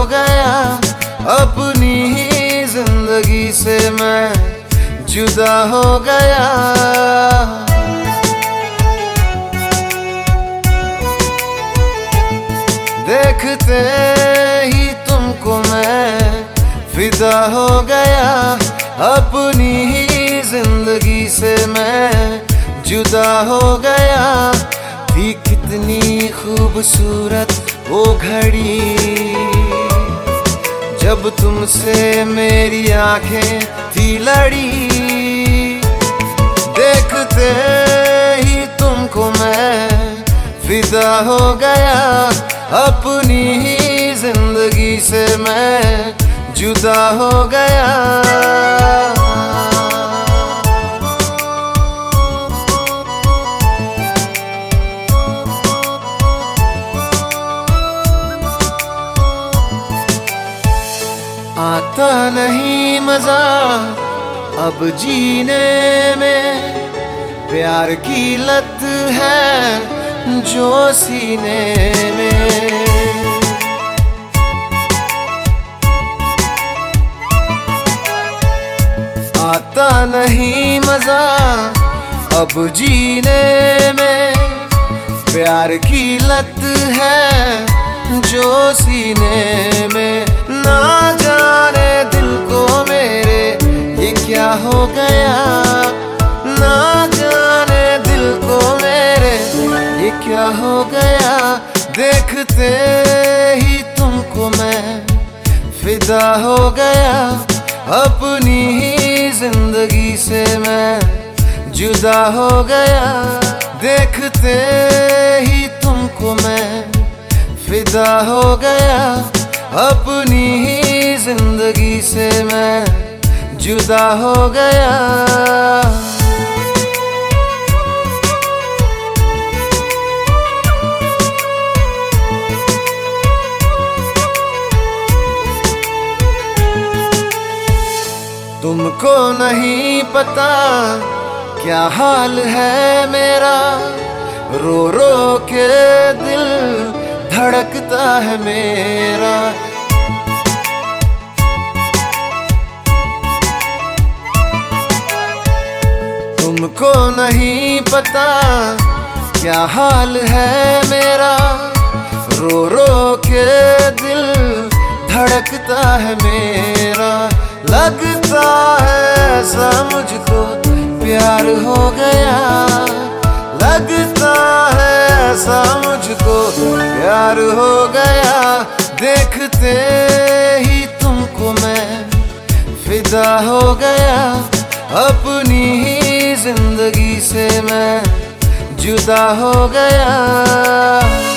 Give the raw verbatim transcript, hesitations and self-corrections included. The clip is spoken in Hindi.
गया, अपनी ही जिंदगी से मैं जुदा हो गया। देखते ही तुमको मैं फिदा हो गया, अपनी ही जिंदगी से मैं जुदा हो गया। थी कितनी खूबसूरत वो घड़ी जब तुमसे मेरी आंखें थी लड़ी। देखते ही तुमको मैं फिदा हो गया, अपनी ही जिंदगी से मैं जुदा हो गया। आता नहीं मजा अब जीने में, प्यार की लत है जो सीने में। आता नहीं मजा अब जीने में, प्यार की लत है जो सीने में। ना जाने दिल को मेरे ये क्या हो गया, ना जाने दिल को मेरे ये क्या हो गया। देखते ही तुमको मैं फिदा हो गया, अपनी ही जिंदगी से मैं जुदा हो गया। देखते ही तुमको मैं फिदा हो गया, अपनी ही जिंदगी से मैं जुदा हो गया। तुमको नहीं पता क्या हाल है मेरा, रो रो के दिल धड़कता है मेरा। तुमको नहीं पता क्या हाल है मेरा, रो रो के दिल धड़कता है मेरा। लगता है ऐसा मुझको प्यार हो गया, लगता है ऐसा मुझको प्यार हो गया। देखते ही तुमको मैं फिदा हो गया, अपनी ही जिंदगी से मैं जुदा हो गया।